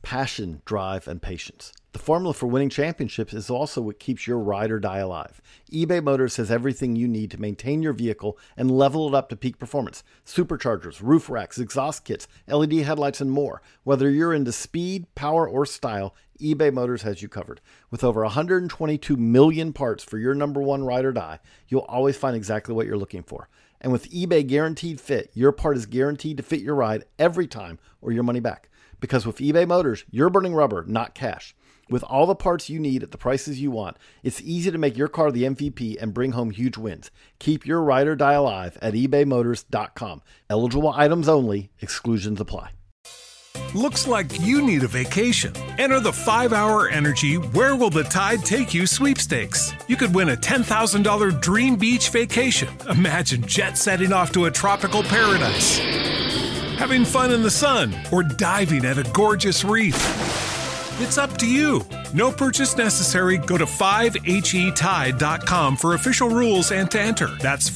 passion, drive, and patience. The formula for winning championships is also what keeps your ride or die alive. eBay Motors has everything you need to maintain your vehicle and level it up to peak performance. Superchargers, roof racks, exhaust kits, LED headlights, and more. Whether you're into speed, power, or style, eBay Motors has you covered. With over 122 million parts for your number one ride or die, you'll always find exactly what you're looking for. And with eBay Guaranteed Fit, your part is guaranteed to fit your ride every time or your money back. Because with eBay Motors, you're burning rubber, not cash. With all the parts you need at the prices you want, it's easy to make your car the MVP and bring home huge wins. Keep your ride or die alive at ebaymotors.com. Eligible items only. Exclusions apply. Looks like you need a vacation. Enter the 5-Hour Energy Where Will the Tide Take You sweepstakes. You could win a $10,000 dream beach vacation. Imagine jet setting off to a tropical paradise, having fun in the sun, or diving at a gorgeous reef. It's up to you. No purchase necessary. Go to 5HETide.com for official rules and to enter. That's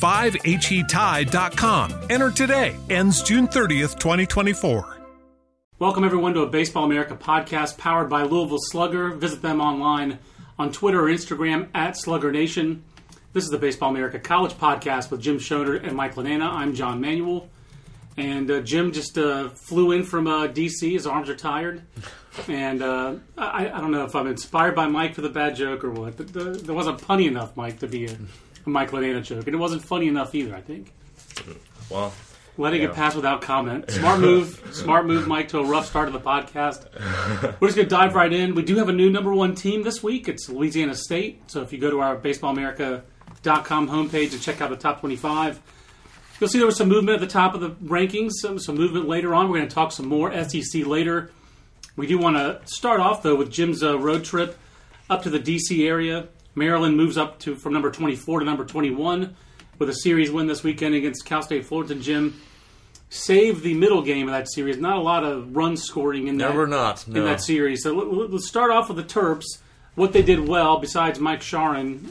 5HETide.com. Enter today. Ends June 30th, 2024. Welcome, everyone, to a Baseball America podcast powered by Louisville Slugger. Visit them online on Twitter or Instagram at Slugger Nation. This is the Baseball America College Podcast with Jim Schoner and Mike Lanana. I'm John Manuel. And Jim just flew in from D.C. His arms are tired. And I don't know if I'm inspired by Mike for the bad joke or what, but there wasn't punny enough, Mike, to be a Mike Lanana joke. And it wasn't funny enough either, I think. Well, letting it pass without comment. Smart move, Mike, to a rough start of the podcast. We're just going to dive right in. We do have a new number one team this week. It's Louisiana State. So if you go to our baseballamerica.com homepage and check out the top 25, you'll see there was some movement at the top of the rankings, some movement later on. We're going to talk some more SEC later. We do want to start off, though, with Jim's road trip up to the D.C. area. Maryland moves up from number 24 to number 21 with a series win this weekend against Cal State Fullerton. Jim, save the middle game of that series. Not a lot of run scoring in that series. So let's start off with the Terps. What they did well, besides Mike Schwerin.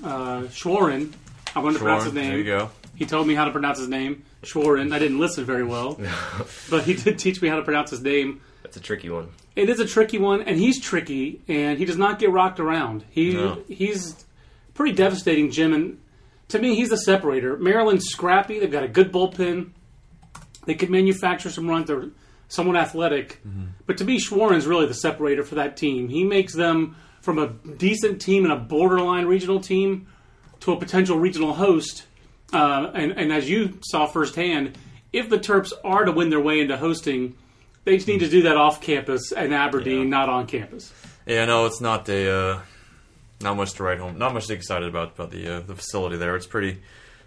I wanted to pronounce his name. There you go. He told me how to pronounce his name, Schwerin. I didn't listen very well, but he did teach me how to pronounce his name. That's a tricky one. It is a tricky one, and he's tricky, and he does not get rocked around. He's pretty devastating, Jim, and to me, he's the separator. Maryland's scrappy. They've got a good bullpen. They can manufacture some runs. They're somewhat athletic. Mm-hmm. But to me, Schwerin's really the separator for that team. He makes them from a decent team and a borderline regional team to a potential regional host. And as you saw firsthand, if the Terps are to win their way into hosting, they just need to do that off campus in Aberdeen, not on campus. Yeah, no, it's not not much to write home. Not much to get excited about the facility there. It's pretty,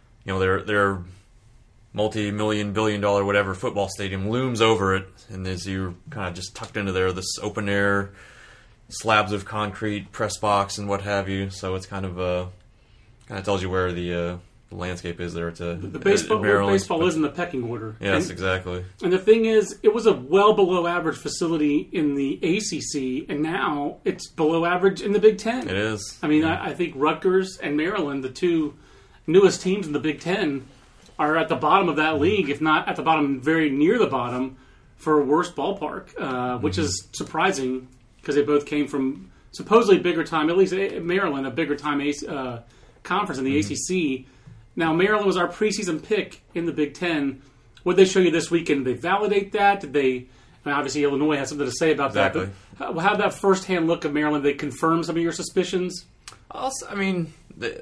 their multi-million, billion-dollar whatever football stadium looms over it, and as you're kind of just tucked into there, this open air slabs of concrete, press box, and what have you. So it's kind of tells you where the landscape is there to the baseball is in the pecking order. Yes, exactly. And the thing is, it was a well below average facility in the ACC, and now it's below average in the Big Ten. It is. I mean, I think Rutgers and Maryland, the two newest teams in the Big Ten, are at the bottom of that league, if not at the bottom, very near the bottom for worst ballpark, which is surprising because they both came from supposedly bigger time, at least Maryland, a bigger time conference in the ACC. Now, Maryland was our preseason pick in the Big Ten. What did they show you this weekend? Did they validate that? Obviously, Illinois has something to say about that. But how did that firsthand look of Maryland? Did they confirm some of your suspicions? Also, I mean, they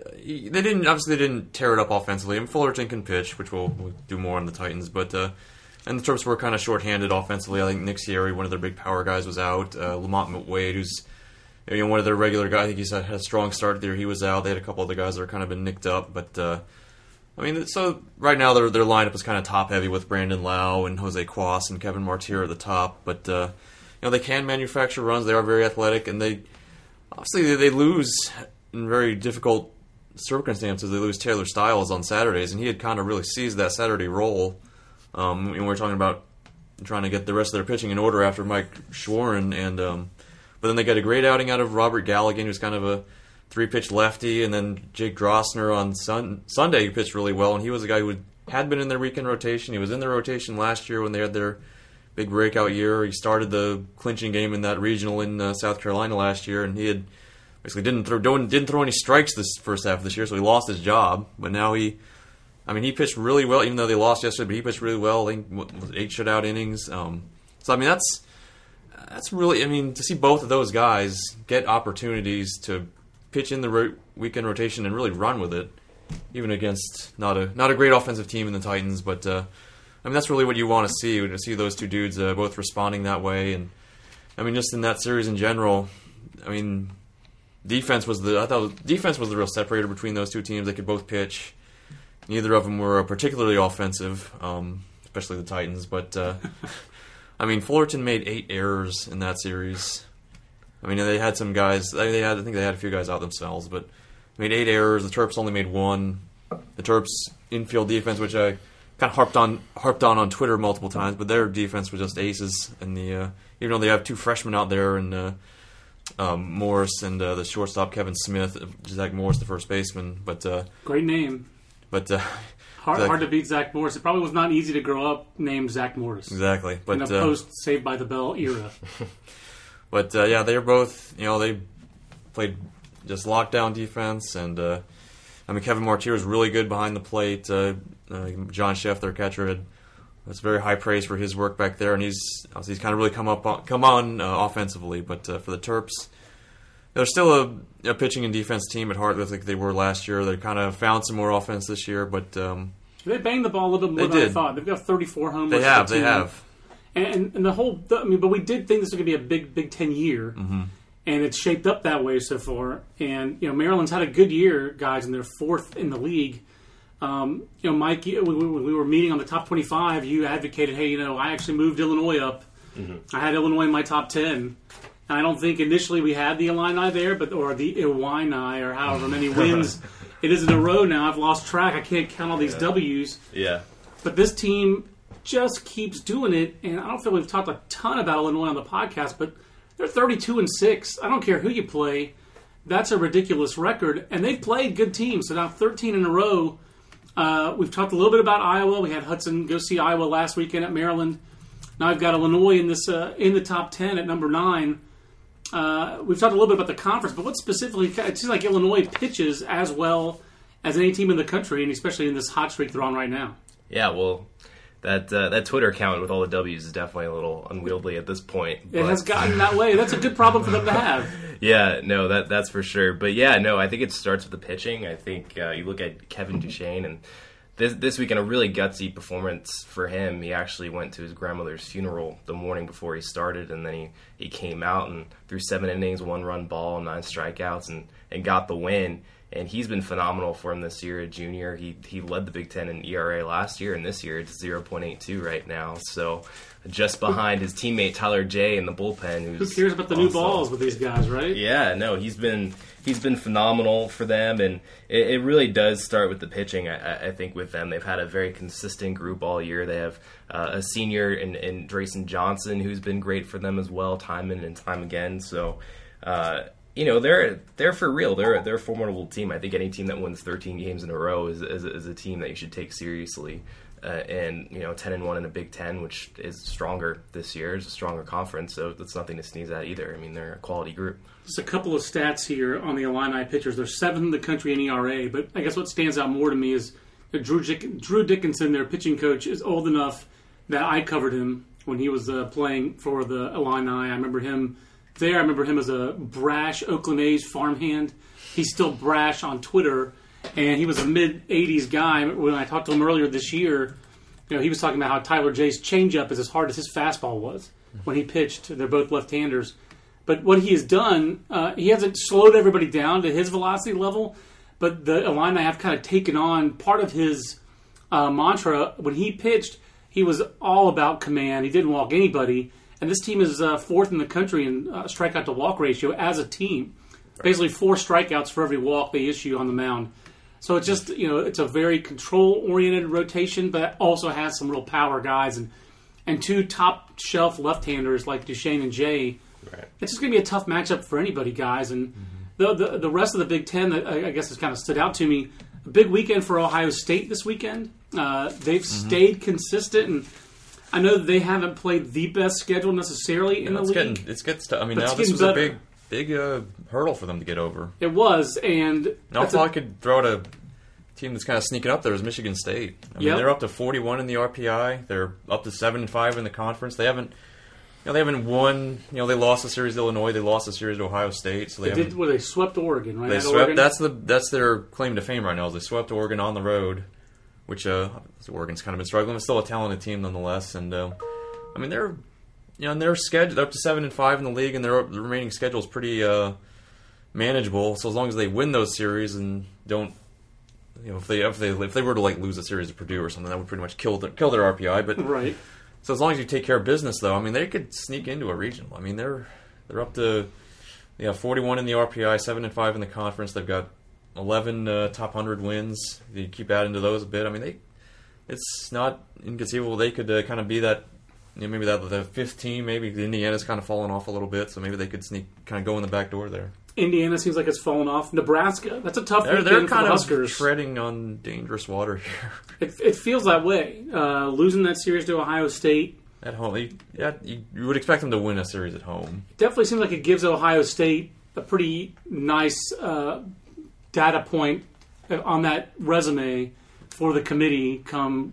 didn't tear it up offensively. I mean, Fullerton can pitch, which we'll do more on the Titans. But and the Terps were kind of shorthanded offensively. I think Nick Sierra, one of their big power guys, was out. Lamont Wade, who's one of their regular guys, I think he's had a strong start there. He was out. They had a couple other guys that are kind of been nicked up, but. So right now their lineup is kind of top heavy with Brandon Lau and Jose Cuas and Kevin Martir at the top. But they can manufacture runs. They are very athletic, and they lose in very difficult circumstances. They lose Taylor Stiles on Saturdays, and he had kind of really seized that Saturday role. We're talking about trying to get the rest of their pitching in order after Mike Schwerin, and but then they got a great outing out of Robert Galligan, who's kind of a 3-pitch lefty, and then Jake Drossner on Sunday, who pitched really well, and he was a guy who had been in their weekend rotation. He was in their rotation last year when they had their big breakout year. He started the clinching game in that regional in South Carolina last year, and he had basically didn't throw any strikes this first half of this year, so he lost his job. But now he pitched really well, even though they lost yesterday. But he pitched really well. I think 8 shutout innings. So I mean, that's really, I mean, to see both of those guys get opportunities to pitch in the weekend rotation and really run with it, even against not a great offensive team in the Titans. But I mean, that's really what you want to see those two dudes both responding that way. And I mean, just in that series in general, I mean, defense was the real separator between those two teams. They could both pitch. Neither of them were particularly offensive, especially the Titans. But I mean, Fullerton made 8 errors in that series. I mean, they had some guys. I think they had a few guys out themselves, but made 8 errors. The Terps only made 1. The Terps infield defense, which I kind of harped on Twitter multiple times, but their defense was just aces. And even though they have 2 freshmen out there, and Morris and the shortstop Kevin Smith, Zach Morris, the first baseman, but great name. But hard to beat Zach Morris. It probably was not easy to grow up named Zach Morris. Exactly, but in a post Saved by the Bell era. But yeah, they were both. They played just lockdown defense, and I mean, Kevin Martier was really good behind the plate. John Sheff, their catcher, was very high praise for his work back there, and he's kind of really come on offensively. But for the Terps, they're still a pitching and defense team at heart, like they were last year. They kind of found some more offense this year, but they banged the ball a little bit more than I thought. They've got 34 homers. They have. And the whole, I mean, but we did think this was going to be a Big Ten year, and it's shaped up that way so far. And Maryland's had a good year, guys, and they're 4th in the league. Mike, when we were meeting on the top 25, you advocated, hey, I actually moved Illinois up. I had Illinois in my top 10. And I don't think initially we had the Illini there, or the Illini, or however many wins it is in a row now. I've lost track. I can't count all these W's. Yeah. But this team just keeps doing it, and I don't feel we've talked a ton about Illinois on the podcast, but they're 32-6. I don't care who you play. That's a ridiculous record, and they've played good teams. So now 13 in a row. We've talked a little bit about Iowa. We had Hudson go see Iowa last weekend at Maryland. Now I've got Illinois in the top 10 at number 9. We've talked a little bit about the conference, but what specifically? It seems like Illinois pitches as well as any team in the country, and especially in this hot streak they're on right now. Yeah, well, that Twitter account with all the W's is definitely a little unwieldy at this point. It has gotten that way. That's a good problem for them to have. Yeah, no, that's for sure. But yeah, no, I think it starts with the pitching. I think you look at Kevin Duchesne, and this weekend, a really gutsy performance for him. He actually went to his grandmother's funeral the morning before he started, and then he came out and threw 7 innings, 1-run ball, 9 strikeouts, and got the win. And he's been phenomenal for him this year, a junior. He led the Big Ten in ERA last year, and this year it's 0.82 right now. So just behind his teammate Tyler Jay in the bullpen. Who cares about the new balls with these guys, right? Yeah, no, he's been phenomenal for them, and it really does start with the pitching. I think with them, they've had a very consistent group all year. They have a senior in Drayson Johnson who's been great for them as well, time in and time again. So. They're for real. They're a formidable team. I think any team that wins 13 games in a row is a team that you should take seriously. And 10-1 in the Big Ten, which is stronger this year, is a stronger conference. So that's nothing to sneeze at either. I mean, they're a quality group. Just a couple of stats here on the Illini pitchers. They're 7th in the country in ERA, but I guess what stands out more to me is that Drew Dickinson, their pitching coach, is old enough that I covered him when he was playing for the Illini. I remember him there. I remember him as a brash Oakland A's farmhand. He's still brash on Twitter, and he was a mid-'80s guy. When I talked to him earlier this year, he was talking about how Tyler Jay's changeup is as hard as his fastball was when he pitched. They're both left-handers. But what he has done, he hasn't slowed everybody down to his velocity level, but the Illini have kind of taken on part of his mantra. When he pitched, he was all about command. He didn't walk anybody. And this team is 4th in the country in strikeout-to-walk ratio as a team. Right. Basically 4 strikeouts for every walk they issue on the mound. So it's just, it's a very control-oriented rotation, but also has some real power guys. And 2 top-shelf left-handers like Duchesne and Jay. Right. It's just going to be a tough matchup for anybody, guys. And the rest of the Big Ten that I guess has kind of stood out to me, a big weekend for Ohio State this weekend. They've stayed consistent, and I know they haven't played the best schedule necessarily in the league. It's getting stuff. I mean, But now it's this was getting a big hurdle for them to get over. It was, and Now, if I could throw out a team that's kind of sneaking up there is Michigan State. I mean, they're up to 41 in the RPI. They're up to 7-5 in the conference. They haven't won. They lost the series to Illinois. They lost the series to Ohio State. So they swept Oregon, right? They swept. Oregon. That's their claim to fame right now. Is they swept Oregon on the road, which Oregon's kind of been struggling. It's still a talented team nonetheless. And I mean, they're their schedule. They're up to 7-5 in the league, and the remaining schedule is pretty manageable. So as long as they win those series and don't. If they were to lose a series to Purdue or something, that would pretty much kill their RPI. But right. So as long as you take care of business, though, I mean, they could sneak into a regional. I mean, they're up to 41 in the RPI, 7-5 in the conference. They've got 11 top 100 wins. If you keep adding to those a bit, I mean, it's not inconceivable they could kind of be that. Maybe the fifth team. Maybe Indiana's kind of fallen off a little bit, so maybe they could kind of go in the back door there. Indiana seems like it's fallen off. Nebraska, that's a tough weekend they're for kind the of Huskers. treading on dangerous water here. It feels that way. Losing that series to Ohio State. At home, you would expect them to win a series at home. Definitely seems like it gives Ohio State a pretty nice data point on that resume for the committee come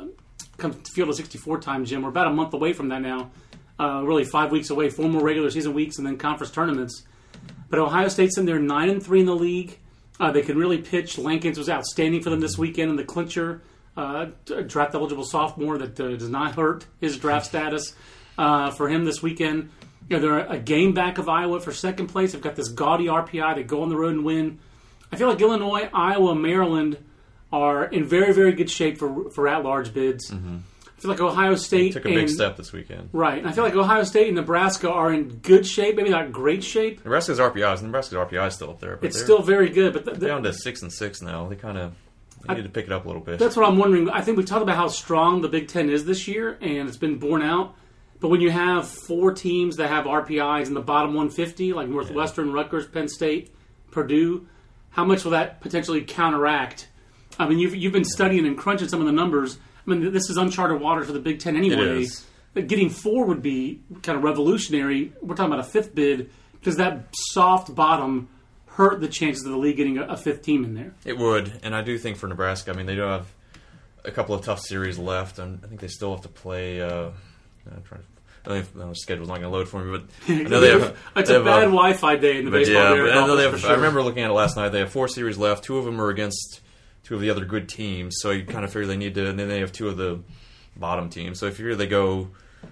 Field of 64 time, Jim. We're about a month away from that now. Really 5 weeks away, 4 more regular season weeks, and then conference tournaments. But Ohio State's in there 9-3 in the league. They can really pitch. Lankins was outstanding for them this weekend in the clincher. Draft eligible sophomore that does not hurt his draft status for him this weekend. They're a game back of Iowa for second place. They've got this gaudy RPI. They go on the road and win. I feel like Illinois, Iowa, Maryland are in very, very good shape for at-large bids. Mm-hmm. I feel like Ohio State took a big step this weekend. Right. And I feel like Ohio State and Nebraska are in good shape, maybe not great shape. Nebraska's RPI is still up there. But it's still very good. But they're down to 6-6 now. They need to pick it up a little bit. That's what I'm wondering. I think we talked about how strong the Big Ten is this year, and it's been borne out. But when you have 4 teams that have RPIs in the bottom 150, like Northwestern, Rutgers, Penn State, Purdue, how much will that potentially counteract? I mean, you've been studying and crunching some of the numbers. I mean, this is uncharted water for the Big Ten anyway. It is. Getting 4 would be kind of revolutionary. We're talking about a 5th bid. Does that soft bottom hurt the chances of the league getting a 5th team in there? It would, and I do think for Nebraska, I mean, they do have a couple of tough series left, and I think they still have to play. I'm trying to. I don't know if the schedule's not going to load for me, but I know they have. It's a bad Wi-Fi day in the baseball area. I know they have. Sure. I remember looking at it last night. They have 4 series left. 2 of them are against 2 of the other good teams, so you kind of figure they need to. And then they have 2 of the bottom teams. So if you they go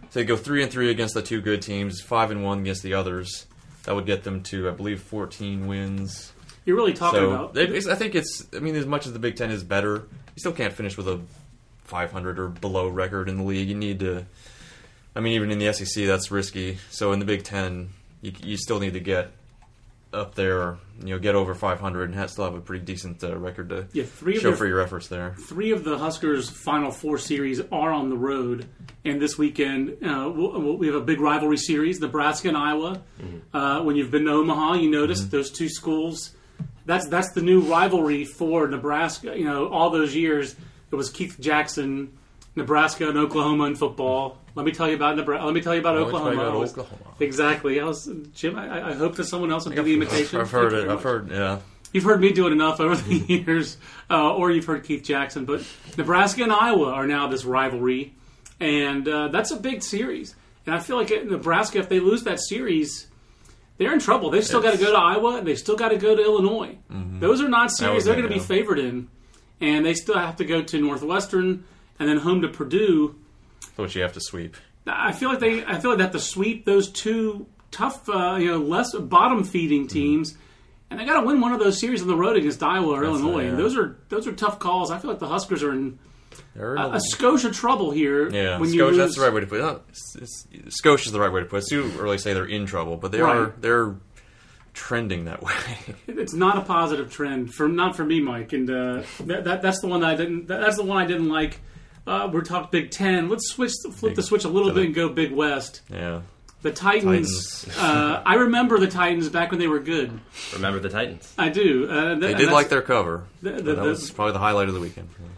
3-3 against the 2 good teams, 5-1 against the others. That would get them to, I believe, 14 wins. You're really talking about. I think it's. I mean, as much as the Big Ten is better, you still can't finish with a 500 or below record in the league. You need to. I mean, even in the SEC, that's risky. So in the Big Ten, you still need to get up there, get over 500 and still have a pretty decent record to show for your efforts there. 3 of the Huskers' final 4 series are on the road, and this weekend we have a big rivalry series, Nebraska and Iowa. Mm-hmm. When you've been to Omaha, you notice those 2 schools. That's the new rivalry for Nebraska. All those years it was Keith Jackson, Nebraska and Oklahoma in football. Let me tell you about Nebraska. Let me tell you about Oklahoma. Exactly. Jim, I hope that someone else will do the imitation. I've heard it. I've heard, yeah. You've heard me do it enough over the years, or you've heard Keith Jackson. But Nebraska and Iowa are now this rivalry, and that's a big series. And I feel like Nebraska, if they lose that series, they're in trouble. They've still got to go to Iowa, and they've still got to go to Illinois. Mm-hmm. Those are not series they're going to be favored in. And they still have to go to Northwestern and then home to Purdue. Which you have to sweep. I feel like they have to sweep those 2 tough, less bottom feeding teams, and they got to win one of those series on the road against Iowa or Illinois. And those are tough calls. I feel like the Huskers are in a skosh of trouble here. Yeah, that's the right way to put it. Skosh is the right way to put it. It's too early to say they're in trouble, but they're trending that way. It's not a positive trend not for me, Mike. And that's the one that I didn't. That's the one I didn't like. We're talking Big Ten. Let's flip the switch a little bit and go Big West. Yeah. The Titans. I remember the Titans back when they were good. Remember the Titans? I do. They did like their cover. That was probably the highlight of the weekend for them.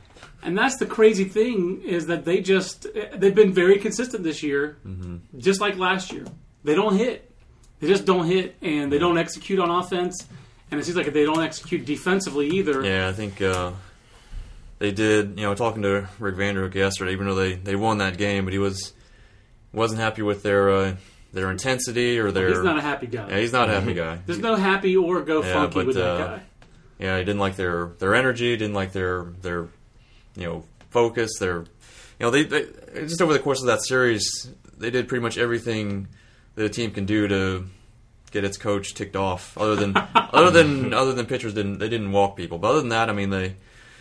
And that's the crazy thing is that they've been very consistent this year, just like last year. They don't hit. They just don't hit, and they don't execute on offense. And it seems like they don't execute defensively either. Yeah, I think they did. Talking to Rick Vanderhook yesterday, even though they won that game, but he wasn't happy with their intensity or their. He's not a happy guy. Yeah, he's not a happy guy. There's no happy or go funky with that guy. Yeah, he didn't like their energy. Didn't like their focus. They just over the course of that series, they did pretty much everything that a team can do to get its coach ticked off. Other than pitchers didn't walk people. But other than that, I mean they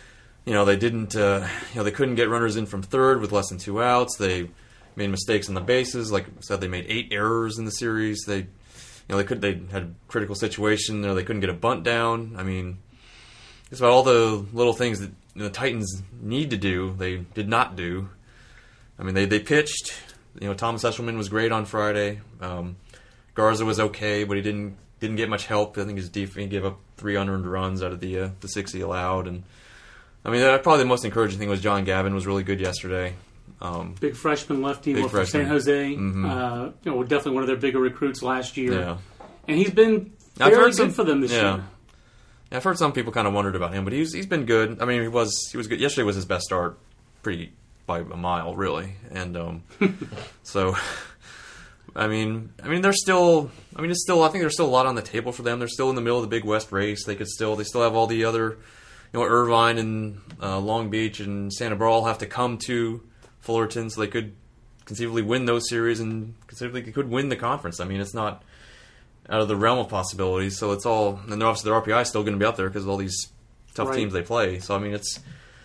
didn't they couldn't get runners in from third with less than 2 outs. They made mistakes on the bases. Like I said, they made 8 errors in the series. They had a critical situation. They couldn't get a bunt down. I mean, it's about all the little things that the Titans need to do. They did not do. I mean, they pitched. Thomas Eshelman was great on Friday. Garza was okay, but he didn't get much help. I think his defense gave up 3 unearned runs out of the 6 he allowed. And I mean, probably the most encouraging thing was John Gavin was really good yesterday. Big freshman lefty from San Jose. Definitely one of their bigger recruits last year. Yeah. And he's been very good for them this year. Yeah, I've heard some people kind of wondered about him, but he's been good. I mean, he was good. Yesterday was his best start, pretty by a mile, really. And so, I mean, there's still. I think there's still a lot on the table for them. They're still in the middle of the Big West race. They still have all the other, Irvine and Long Beach and Santa Barbara all have to come to Fullerton, so they could conceivably win those series and conceivably could win the conference. I mean, it's not out of the realm of possibilities. So it's all, and obviously their RPI is still going to be out there because of all these tough teams they play. So I mean, it's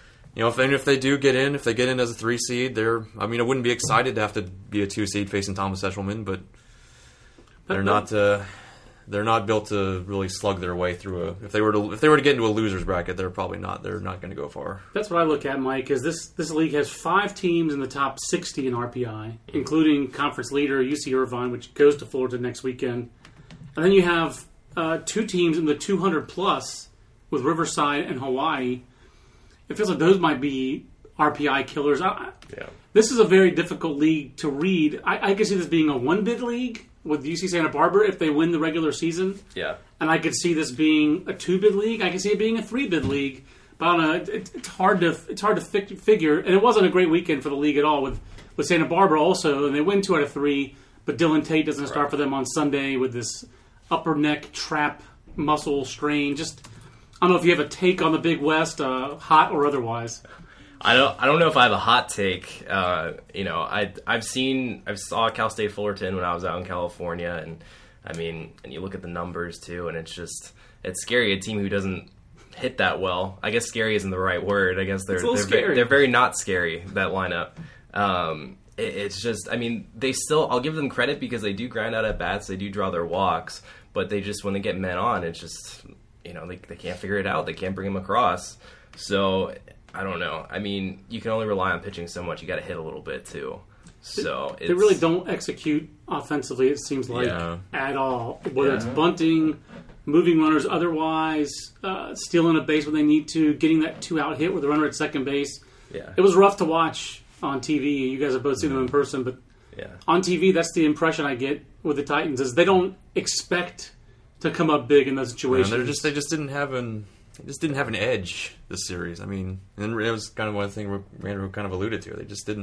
if they do get in, if they get in as a 3 seed, I wouldn't be excited to have to be a 2 seed facing Thomas Eshelman, but they're not. They're not built to really slug their way through If they were to get into a losers bracket, they're probably not. They're not going to go far. That's what I look at, Mike. Is this league has 5 teams in the top 60 in RPI, including conference leader UC Irvine, which goes to Florida next weekend, and then you have 2 teams in the 200 plus with Riverside and Hawaii. It feels like those might be RPI killers. This is a very difficult league to read. I can see this being a 1-bid league with UC Santa Barbara if they win the regular season. Yeah. And I could see this being a 2-bid league. I could see it being a 3-bid league. But I don't know. It's hard to figure. And it wasn't a great weekend for the league at all with Santa Barbara also. And they win 2 out of 3. But Dylan Tate doesn't start for them on Sunday with this upper neck trap muscle strain. Just, I don't know if you have a take on the Big West, hot or otherwise. I don't know if I have a hot take. I saw Cal State Fullerton when I was out in California, and and you look at the numbers too, and it's scary. A team who doesn't hit that well. I guess scary isn't the right word. I guess they're very not scary, that lineup. It's just, they still, I'll give them credit because they do grind out at bats, they do draw their walks, but they just, when they get men on, it's just, they can't figure it out. They can't bring them across. So I don't know. You can only rely on pitching so much. You got to hit a little bit too. So they really don't execute offensively. It seems like at all. Whether it's bunting, moving runners, otherwise stealing a base when they need to, getting that 2-out hit with the runner at second base. Yeah, it was rough to watch on TV. You guys have both seen them in person, but on TV, that's the impression I get with the Titans is they don't expect to come up big in those situations. They just didn't have an edge this series. And it was kind of one thing Randall kind of alluded to. They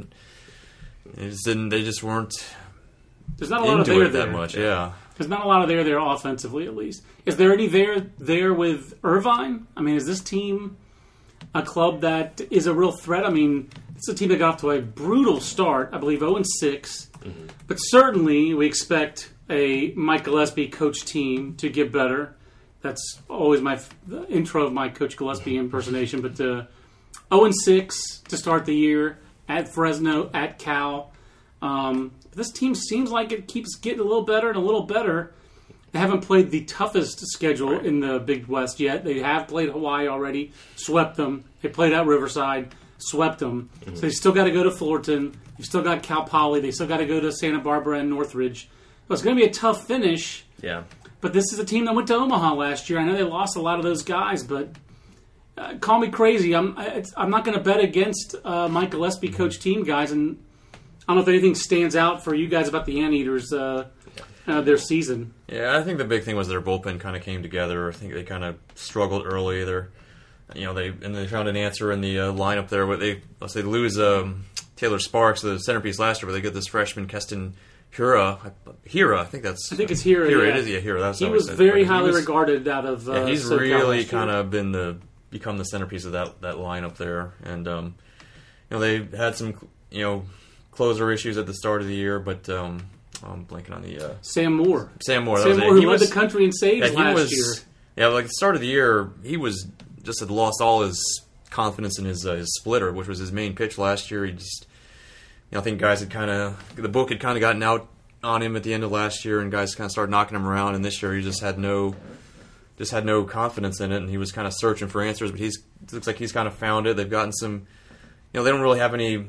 just weren't. There's not a lot of there that much. Yeah. There's not a lot of there offensively, at least. Is there any there with Irvine? Is this team a club that is a real threat? It's a team that got off to a brutal start. I believe 0-6. Mm-hmm. But certainly we expect a Mike Gillespie coach team to get better. That's always the intro of my Coach Gillespie impersonation. But 0-6 to start the year at Fresno, at Cal. This team seems like it keeps getting a little better and a little better. They haven't played the toughest schedule in the Big West yet. They have played Hawaii already, swept them. They played at Riverside, swept them. Mm-hmm. So they still got to go to Fullerton. You've still got Cal Poly. They still got to go to Santa Barbara and Northridge. So it's going to be a tough finish. Yeah. But this is a team that went to Omaha last year. I know they lost a lot of those guys, but call me crazy. I'm not going to bet against Mike Gillespie coach team, guys, and I don't know if anything stands out for you guys about the Anteaters their season. Yeah, I think the big thing was their bullpen kind of came together. I think they kind of struggled early. They found an answer in the lineup there. But they lose Taylor Sparks, the centerpiece last year, but they get this freshman Keston Hira. I think it's Hira. Hira, yeah. it is. Yeah, Hira. That's he was very highly regarded out of. He's really kind of become the centerpiece of that lineup there, and they had some closer issues at the start of the year, but I'm blanking on the Sam Moore. Sam Moore, who led the country in saves last year. Yeah, like the start of the year, he was just had lost all his confidence in his splitter, which was his main pitch last year. He just, I think guys had the book had kind of gotten out on him at the end of last year, and guys kind of started knocking him around. And this year, he just had no confidence in it, and he was kind of searching for answers. But it looks like he's kind of found it. They've gotten some, they don't really have any,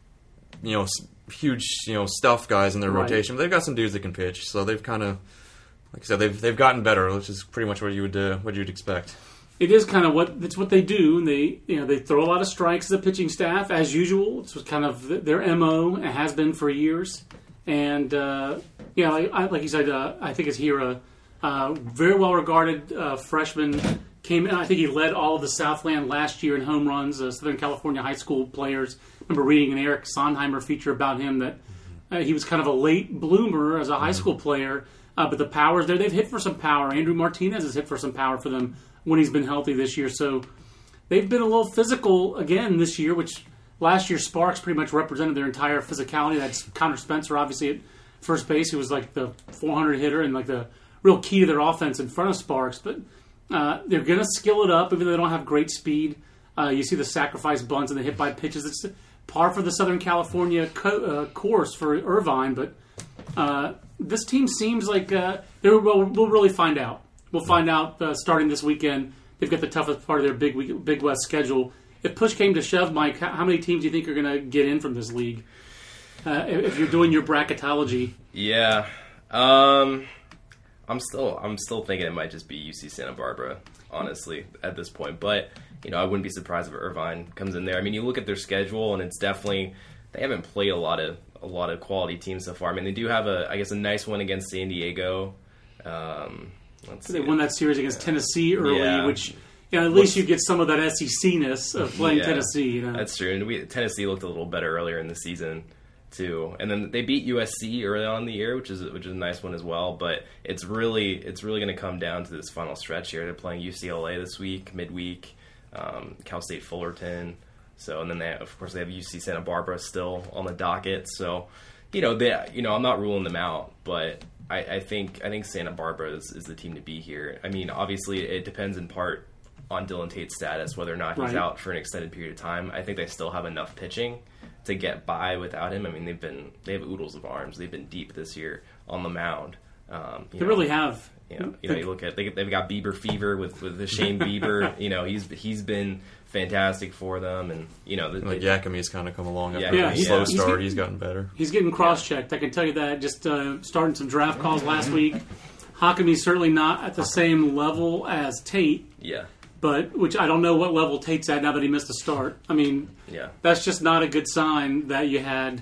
huge, stuff guys in their rotation. But they've got some dudes that can pitch, so they've kind of, like I said, they've gotten better, which is pretty much what you'd expect. It is kind of what they do. They throw a lot of strikes as a pitching staff as usual. It's kind of their MO. It has been for years. And like you said, I think it's Hira, very well regarded freshman. Came in, I think he led all of the Southland last year in home runs. Southern California high school players. I remember reading an Eric Sondheimer feature about him that he was kind of a late bloomer as a high school player. But the power's there. They've hit for some power. Andrew Martinez has hit for some power for them when he's been healthy this year. So they've been a little physical again this year, which last year Sparks pretty much represented their entire physicality. That's Connor Spencer, obviously, at first base, who was like the 400 hitter and like the real key to their offense in front of Sparks. But they're going to skill it up, even though they don't have great speed. You see the sacrifice bunts and the hit by pitches. It's par for the Southern California course for Irvine, but this team seems like we'll really find out. We'll find out starting this weekend. They've got the toughest part of their Big West schedule. If push came to shove, Mike, how many teams do you think are going to get in from this league? If you're doing your bracketology. Yeah, I'm still thinking it might just be UC Santa Barbara, honestly, at this point. But I wouldn't be surprised if Irvine comes in there. I mean, you look at their schedule, and it's definitely they haven't played a lot of quality teams so far. I mean, they do have a nice one against San Diego. They won that series against Tennessee early, which at least you get some of that SEC-ness of playing Tennessee. That's true. And Tennessee looked a little better earlier in the season too. And then they beat USC early on in the year, which is a nice one as well. But it's really going to come down to this final stretch here. They're playing UCLA this week, midweek, Cal State Fullerton. So, and then they have UC Santa Barbara still on the docket. So, I'm not ruling them out, but I think Santa Barbara is the team to be here. I mean, obviously, it depends in part on Dylan Tate's status, whether or not he's out for an extended period of time. I think they still have enough pitching to get by without him. I mean, they have oodles of arms. They've been deep this year on the mound. They really have. You look at they've got Bieber fever with the Shane Bieber. He's been fantastic for them, and Yakimi's kind of come along after a slow start. He's gotten better. He's getting cross-checked. I can tell you that. Just starting some draft calls last week. Hakami's certainly not at the same level as Tate. Yeah. But which I don't know what level Tate's at now that he missed a start. I mean, that's just not a good sign that you have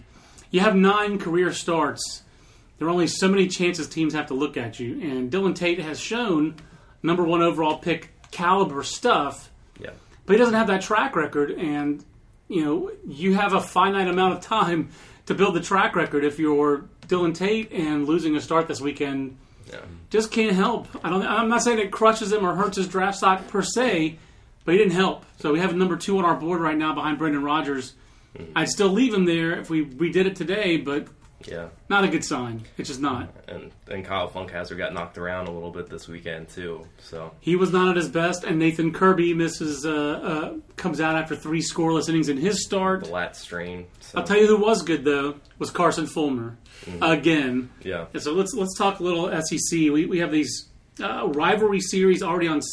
9 career starts. There are only so many chances teams have to look at you, and Dylan Tate has shown number 1 overall pick caliber stuff. Yeah. But he doesn't have that track record, and you have a finite amount of time to build the track record. If you're Dylan Tate and losing a start this weekend, just can't help. I'm not saying it crushes him or hurts his draft stock per se, but he didn't help. So we have number 2 on our board right now behind Brendan Rodgers. Mm-hmm. I'd still leave him there if we redid it today, but not a good sign. It's just not. And Kyle Funkhauser got knocked around a little bit this weekend too. So he was not at his best, and Nathan Kirby comes out after 3 scoreless innings in his start. The lat strain. So. I'll tell you who was good though was Carson Fulmer again. Yeah. And so let's talk a little SEC. We have these rivalry series already on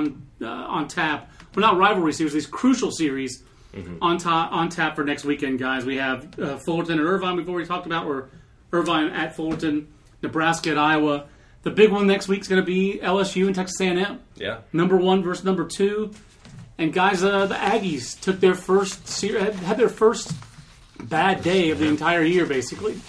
tap. Well, not rivalry series. These crucial series. Mm-hmm. On tap for next weekend, guys. We have Fullerton at Irvine we've already talked about, or Irvine at Fullerton, Nebraska at Iowa. The big one next week is going to be LSU and Texas A&M. Yeah. Number 1 versus number 2. And guys, the Aggies took their had their first bad day of the entire year, basically.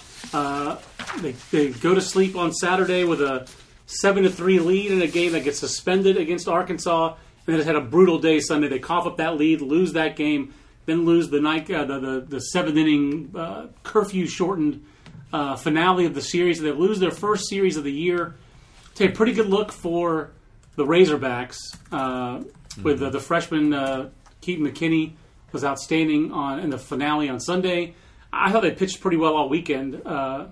They go to sleep on Saturday with a 7-3 lead in a game that gets suspended against Arkansas, and then had a brutal day Sunday. They cough up that lead, lose that game, then lose the seventh inning curfew shortened finale of the series. They lose their first series of the year. Take a pretty good look for the Razorbacks with the freshman Keaton McKinney was outstanding in the finale on Sunday. I thought they pitched pretty well all weekend, the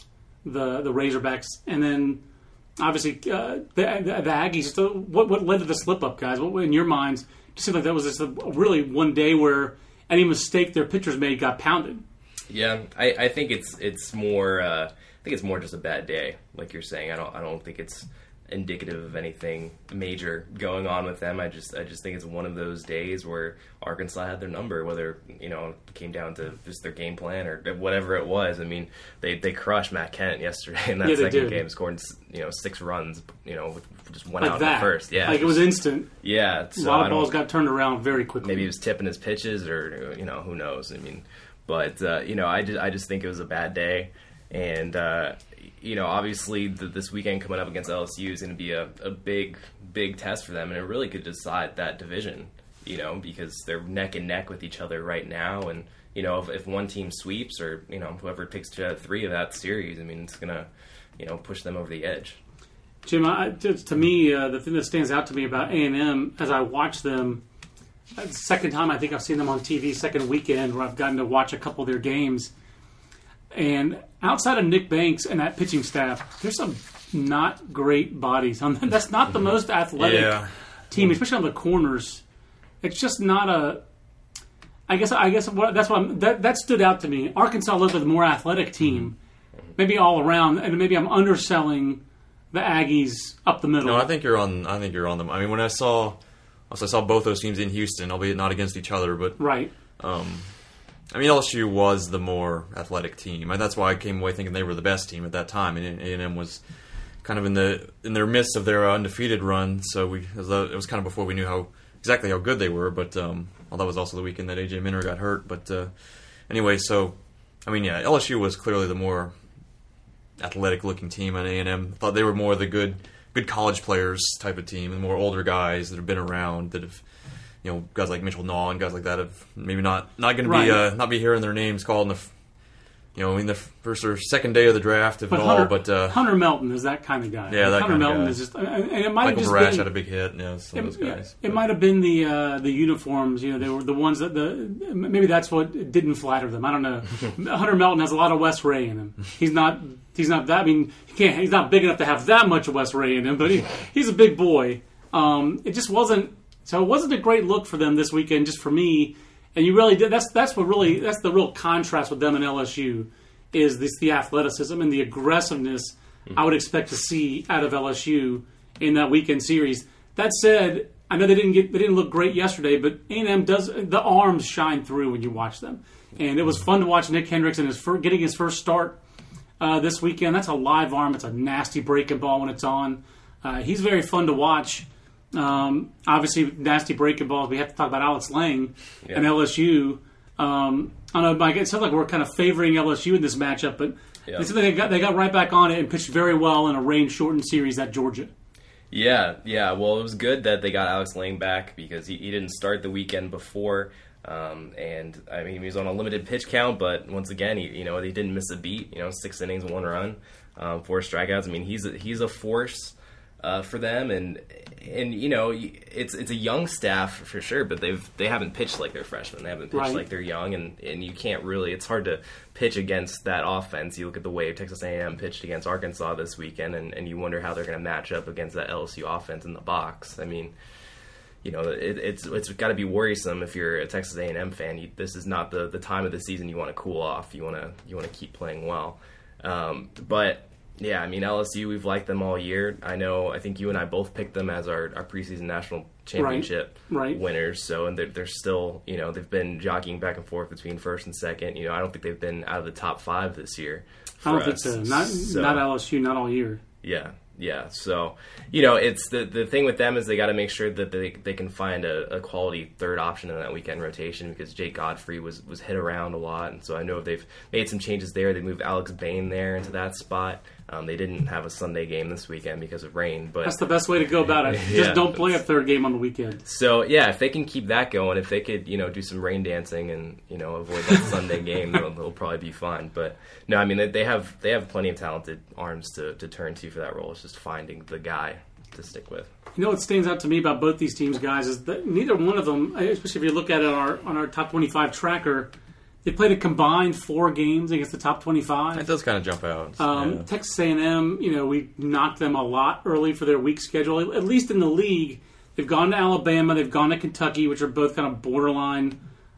Razorbacks, and then obviously the Aggies. So what led to the slip up, guys? What in your minds? It seemed like that was just really one day where any mistake their pitchers made got pounded. Yeah, I think it's more. I think it's more just a bad day, like you're saying. I don't think it's indicative of anything major going on with them. I just think it's one of those days where Arkansas had their number, whether it came down to just their game plan or whatever it was. I mean, they crushed Matt Kent yesterday in that second game, scored 6 runs. Just went like out that. in the first. Yeah, like it was instant. Yeah, so a lot of balls got turned around very quickly. Maybe he was tipping his pitches, or who knows. I mean, but I just think it was a bad day, and. Obviously this weekend coming up against LSU is going to be a big test for them, and it really could decide that division, because they're neck and neck with each other right now. And, if one team sweeps or, whoever takes 2 out of 3 of that series, I mean, it's going to, push them over the edge. Jim, to me, the thing that stands out to me about A&M as I watch them, second time I think I've seen them on TV, second weekend where I've gotten to watch a couple of their games. And outside of Nick Banks and that pitching staff, there's some not great bodies on them. That's not the most athletic team, especially on the corners. It's just not a. I guess that stood out to me. Arkansas looked like a more athletic team, maybe all around, and maybe I'm underselling the Aggies up the middle. No, I think you're on them. I mean, when I saw both those teams in Houston, albeit not against each other, but right. I mean, LSU was the more athletic team, and that's why I came away thinking they were the best team at that time. And A&M was kind of in their midst of their undefeated run, so it was kind of before we knew exactly how good they were. But that was also the weekend that A.J. Minter got hurt. But anyway, so I mean, yeah, LSU was clearly the more athletic-looking team, and A&M thought they were more the good college players type of team, and more older guys that have been around that have. Guys like Mitchell Naw and guys like that have maybe not going to be not be hearing their names called in the first or second day of the draft of all. But Hunter Melton is that kind of guy. Yeah, that Hunter kind Melton of guy. is just. And it might Michael have just Brash been, had a big hit. Yeah, some of those guys. It might have been the uniforms. They were the ones that maybe that's what didn't flatter them. I don't know. Hunter Melton has a lot of Wes Ray in him. He's not that. I mean, he's not big enough to have that much Wes Ray in him, but he's a big boy. It just wasn't. So it wasn't a great look for them this weekend, just for me. And you really did. That's the real contrast with them and LSU, is the athleticism and the aggressiveness I would expect to see out of LSU in that weekend series. That said, I know they didn't look great yesterday, but A&M the arms shine through when you watch them, and it was fun to watch Nick Hendricks getting his first start this weekend. That's a live arm. It's a nasty breaking ball when it's on. He's very fun to watch. Obviously, nasty breaking balls. We have to talk about Alex Lang and LSU. I don't know, Mike. It sounds like we're kind of favoring LSU in this matchup, but they got right back on it and pitched very well in a rain-shortened series at Georgia. Yeah. Well, it was good that they got Alex Lang back because he didn't start the weekend before. And I mean, he was on a limited pitch count, but once again, he didn't miss a beat. 6 innings, 1 run, 4 strikeouts. I mean, he's a force for them, and it's a young staff for sure, but they haven't pitched like they're freshmen. They haven't pitched like they're young, and you can't really. It's hard to pitch against that offense. You look at the way Texas A&M pitched against Arkansas this weekend, and you wonder how they're going to match up against that LSU offense in the box. I mean, it's got to be worrisome if you're a Texas A&M fan. This is not the time of the season you want to cool off. You want to keep playing well, but. Yeah, I mean, LSU, we've liked them all year. I think you and I both picked them as our preseason national championship winners. So, and they're still, they've been jockeying back and forth between first and second. I don't think they've been out of the top 5 this year. I don't think so. Not LSU, not all year. Yeah. Yeah, so, it's the thing with them is they got to make sure that they can find a quality third option in that weekend rotation, because Jake Godfrey was hit around a lot, and so I know they've made some changes there. They moved Alex Bain there into that spot. They didn't have a Sunday game this weekend because of rain, but that's the best way to go about it. Just don't play a third game on the weekend. So yeah, if they can keep that going, if they could do some rain dancing and avoid that Sunday game, they'll probably be fine. But no, I mean they have plenty of talented arms to turn to for that role. It's just finding the guy to stick with. What stands out to me about both these teams, guys, is that neither one of them, especially if you look at it on our top 25 tracker, they played a combined 4 games against the top 25. It does kind of jump out. Texas A&M, we knocked them a lot early for their weak schedule. At least in the league, they've gone to Alabama, they've gone to Kentucky, which are both kind of borderline,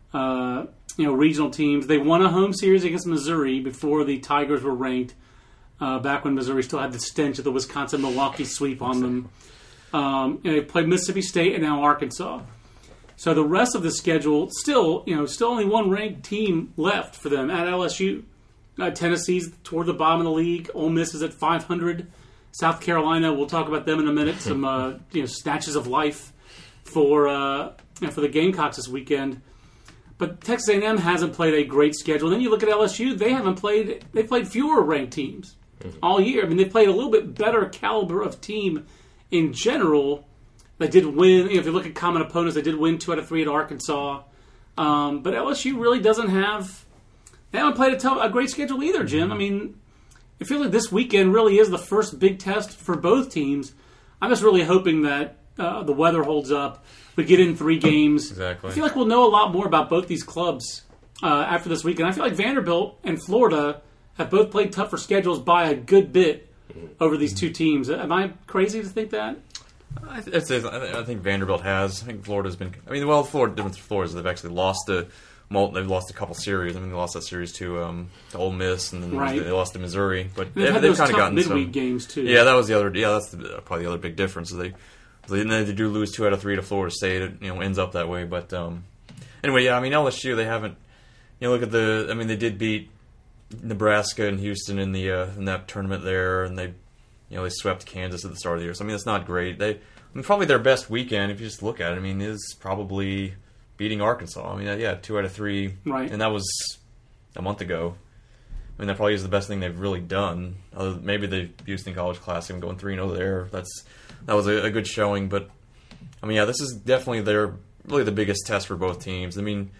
regional teams. They won a home series against Missouri before the Tigers were ranked. Back when Missouri still had the stench of the Wisconsin-Milwaukee sweep on them. They played Mississippi State and now Arkansas. So the rest of the schedule, still only one ranked team left for them at LSU. Tennessee's toward the bottom of the league. Ole Miss is at 500. South Carolina, we'll talk about them in a minute. Some snatches of life for the Gamecocks this weekend. But Texas A&M hasn't played a great schedule. Then you look at LSU; they played fewer ranked teams all year. I mean, they played a little bit better caliber of team in general. They did win. If you look at common opponents, they did win 2 out of 3 at Arkansas. But LSU really doesn't have. They haven't played a great schedule either, Jim. I mean, I feel like this weekend really is the first big test for both teams. I'm just really hoping that the weather holds up. We get in 3 games. Exactly. I feel like we'll know a lot more about both these clubs after this weekend. I feel like Vanderbilt and Florida have both played tougher schedules by a good bit over these 2 teams. Am I crazy to think that? I think Vanderbilt has. I think Florida's been. Florida difference with Florida is they've actually lost they've lost a couple series. They lost that series to Ole Miss, and then they lost to Missouri. But they've kind of gotten midweek some games too. Yeah, that was the other. Yeah, that's probably the other big difference. They do lose 2 out of 3 to Florida State. It ends up that way. But anyway, yeah. I mean LSU, they haven't. Look at they did beat Nebraska and Houston in that tournament there, and they swept Kansas at the start of the year. So, that's not great. Probably their best weekend, if you just look at it, is probably beating Arkansas. 2 out of 3. Right. And that was a month ago. That probably is the best thing they've really done. Maybe the Houston College Classic and going 3-0 there. That was a good showing. But, this is definitely really the biggest test for both teams.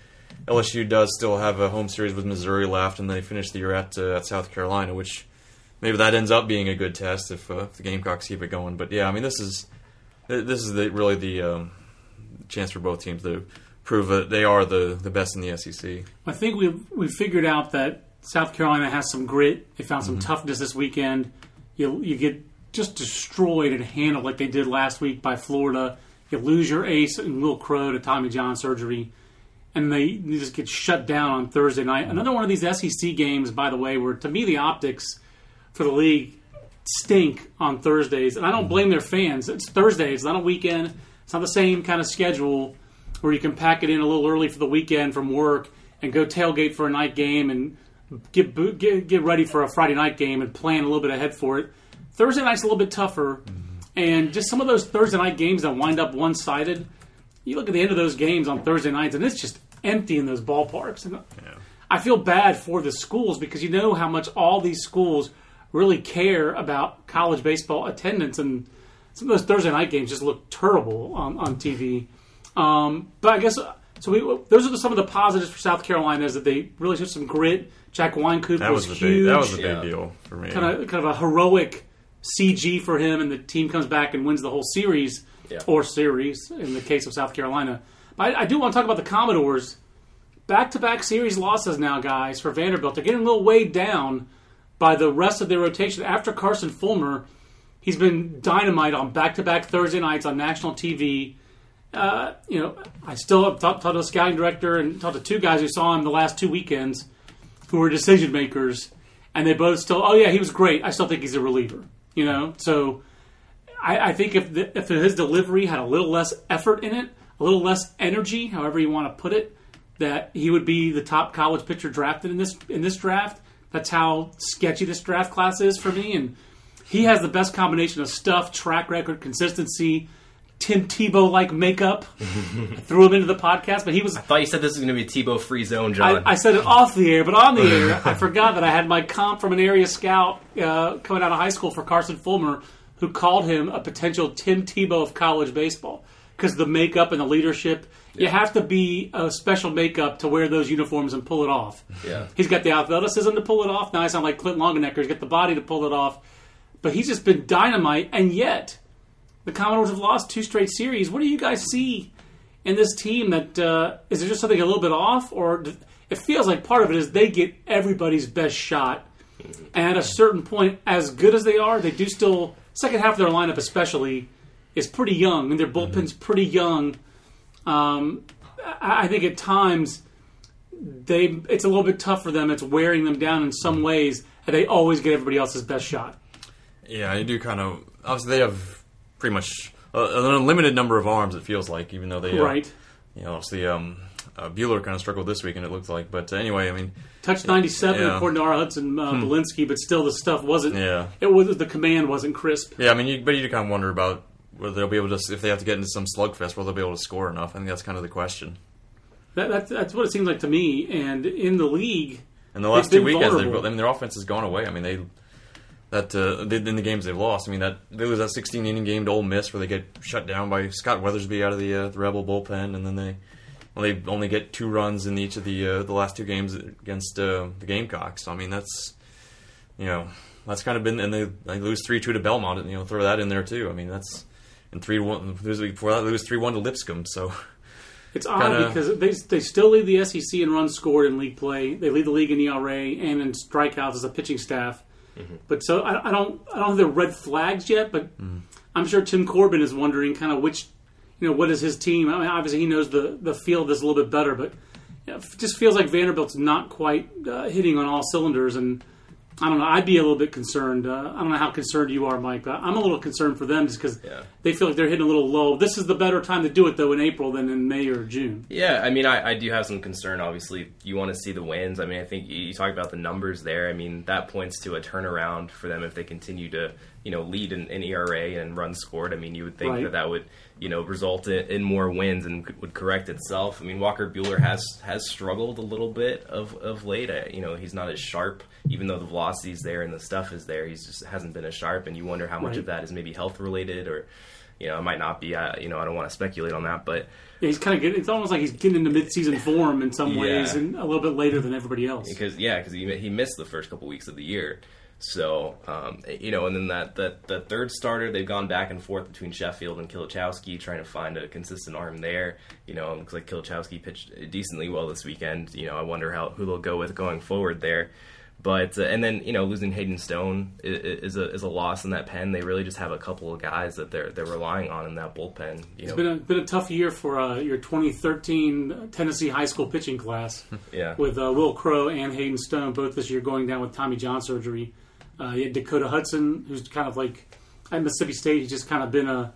LSU does still have a home series with Missouri left, and they finished the year at South Carolina, which maybe that ends up being a good test if the Gamecocks keep it going. But yeah, this is really the chance for both teams to prove that they are the best in the SEC. I think we figured out that South Carolina has some grit. They found some toughness this weekend. You get just destroyed and handled like they did last week by Florida. You lose your ace and Will Crow to Tommy John surgery, and you just get shut down on Thursday night. Another one of these SEC games, by the way, where to me the optics for the league stink on Thursdays, and I don't blame their fans. It's Thursday, it's not a weekend. It's not the same kind of schedule where you can pack it in a little early for the weekend from work and go tailgate for a night game and get ready for a Friday night game and plan a little bit ahead for it. Thursday night's a little bit tougher, and just some of those Thursday night games that wind up one-sided, you look at the end of those games on Thursday nights, and it's just empty in those ballparks. And I feel bad for the schools because you know how much all these schools really care about college baseball attendance, and some of those Thursday night games just look terrible on TV. But I guess those are some of the positives for South Carolina is that they really showed some grit. Jack Wynkoop was huge. That was a big deal for me. Kind of a heroic CG for him, and the team comes back and wins the whole series, or series in the case of South Carolina. But I do want to talk about the Commodores. Back-to-back series losses now, guys, for Vanderbilt. They're getting a little weighed down by the rest of their rotation. After Carson Fulmer, he's been dynamite on back-to-back Thursday nights on national TV. I still have talked to the scouting director and talked to 2 guys who saw him the last 2 weekends who were decision makers, and they both still, he was great. I still think he's a reliever. So I think if his delivery had a little less effort in it, a little less energy, however you want to put it, that he would be the top college pitcher drafted in this draft. That's how sketchy this draft class is for me. And He has the best combination of stuff, track record, consistency, Tim Tebow-like makeup. I threw him into the podcast, but he was... I thought you said this was going to be a Tebow-free zone, John. I said it off the air, but on the air, I forgot that I had my comp from an area scout coming out of high school for Carson Fulmer, who called him a potential Tim Tebow of college baseball. Because the makeup and the leadership, you have to be a special makeup to wear those uniforms and pull it off. Yeah. He's got the athleticism to pull it off. Now I sound like Clint Longenecker. He's got the body to pull it off. But he's just been dynamite, and yet the Commodores have lost 2 straight series. What do you guys see in this team? That is there just something a little bit off, or it feels like part of it is they get everybody's best shot, and at a certain point, as good as they are, they do still second half of their lineup especially is pretty young, and their bullpen's pretty young. I think at times it's a little bit tough for them. It's wearing them down in some ways, and they always get everybody else's best shot. Yeah, I do kind of. Obviously, they have pretty much an unlimited number of arms. It feels like, even though they, right? Obviously, Buehler kind of struggled this weekend. It looked like, but anyway, I mean, touched 97 according to our Hudson Belinsky, but still the stuff wasn't. Yeah, it was the command wasn't crisp. Yeah, I mean, but you kind of wonder about whether they'll be able to, if they have to get into some slugfest, whether they'll be able to score enough. I think that's kind of the question. That's what it seems like to me. And in the league, in the last 2 weekends, their offense has gone away. I mean, in the games they've lost, I mean, they lose that 16-inning game to Ole Miss where they get shut down by Scott Weathersby out of the Rebel bullpen, and then they only get 2 runs in each of the last 2 games against the Gamecocks. So, I mean, that's kind of been, and they lose 3-2 to Belmont, and throw that in there too. I mean, that's and 3-1 before that, they lose 3-1 to Lipscomb. So it's odd because they still lead the SEC in runs scored in league play. They lead the league in ERA and in strikeouts as a pitching staff. Mm-hmm. But so I don't have the red flags yet, but I'm sure Tim Corbin is wondering kind of which, what is his team. I mean, obviously he knows the field is a little bit better, but it just feels like Vanderbilt's not quite hitting on all cylinders. And I don't know, I'd be a little bit concerned. I don't know how concerned you are, Mike, but I'm a little concerned for them just because they feel like they're hitting a little low. This is the better time to do it, though, in April than in May or June. Yeah, I mean, I do have some concern. Obviously, you want to see the wins. I mean, I think you talk about the numbers there. I mean, that points to a turnaround for them if they continue to, lead in ERA and runs scored. I mean, you would think that would, result in more wins and would correct itself. I mean, Walker Buehler has struggled a little bit of late. He's not as sharp, even though the velocity's there and the stuff is there. He's just hasn't been as sharp, and you wonder how much of that is maybe health related, or it might not be. I don't want to speculate on that, but he's kind of it's almost like he's getting into mid-season form in some ways, and a little bit later than everybody else. Because he missed the first couple weeks of the year. So, and then that third starter, they've gone back and forth between Sheffield and Kilichowski, trying to find a consistent arm there. It looks like Kilichowski pitched decently well this weekend. I wonder who they'll go with going forward there. But and then losing Hayden Stone is a loss in that pen. They really just have a couple of guys that they're relying on in that bullpen. It's been a tough year for your 2013 Tennessee high school pitching class. Yeah, with Will Crow and Hayden Stone both this year going down with Tommy John surgery. You had Dakota Hudson, who's kind of like at Mississippi State. He's just kind of